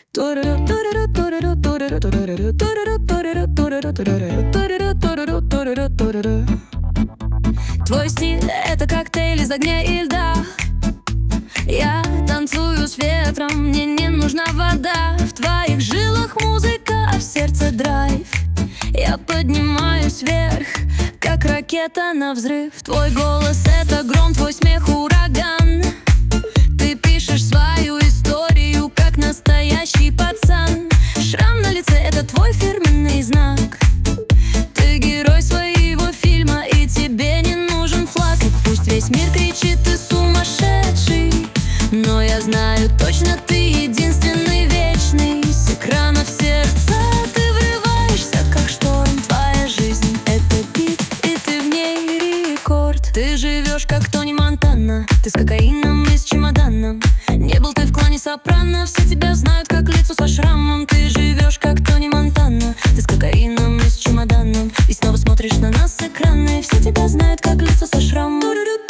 Твой стиль — это коктейль из огня и льда. Я танцую с ветром, мне не нужна вода. В твоих жилах музыка, а в сердце драйв. Я поднимаюсь вверх, как ракета на взрыв. Твой голос — это гром, твой смех — ураган. Ты пишешь свою историю, как настоящий пацан. Шрам на лице — это твой фирменный знак. Ты герой своего фильма, и тебе не нужен флаг. И пусть весь мир кричит: ты сумасшедший, но я знаю точно, ты единственный вечный. С экранов сердца ты врываешься, как шторм. Твоя жизнь — это бит, и ты в ней рекорд. Ты живешь, как Тони Монтана, ты с кокаином и с чемоданом. Не был ты в клане Сопрано, все тебя знают как лицо со шрамом. Ты живешь, как Тони Монтана, ты с кокаином и с чемоданом. И снова смотришь на нас с экрана, и все тебя знают как лицо со шрамом.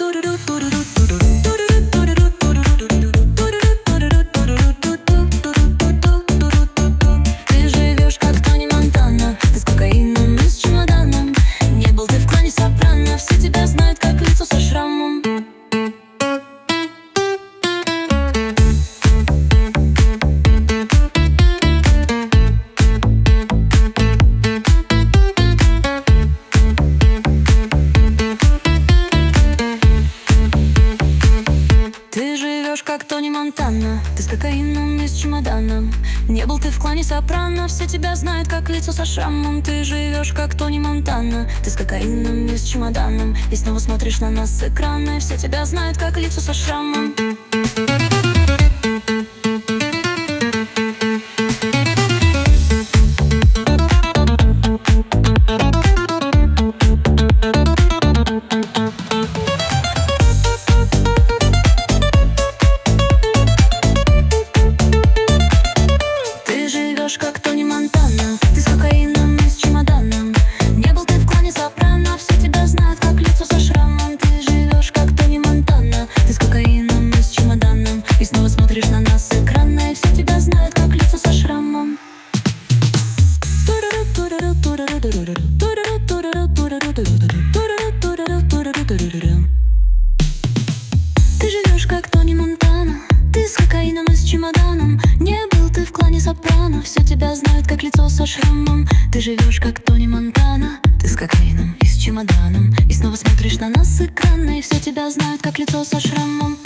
Ты живешь, как Тони Монтана, ты с кокаином и с чемоданом. Не был ты в клане Сопрано, все тебя знают как лицо со шрамом. Ты живешь, как Тони Монтана, ты с кокаином и с чемоданом. Не был ты в клане Сопрано, все тебя знают как лицо со шрамом. Ты живешь, как Тони Монтана, ты с кокаином и с чемоданом. И снова смотришь на нас с экрана, и все тебя знают как лицо со шрамом. Как Тони Монтана, ты с кокаином и с чемоданом. Не был ты в клане Сопрано, все тебя знают как лицо со шрамом. Ты живешь, как Тони Монтана, ты с кокаином и с чемоданом. И снова смотришь на нас с экрана, и все тебя знают как лицо со шрамом. Ты живешь, как Тони Монтана, ты с кокаином и с чемоданом. Не был ты в клане Сопрано, все тебя знают как лицо со шрамом. Ты живешь, как Тони Монтана, ты с кокаином и с чемоданом. И снова смотришь на нас с экрана, и все тебя знают как лицо со шрамом.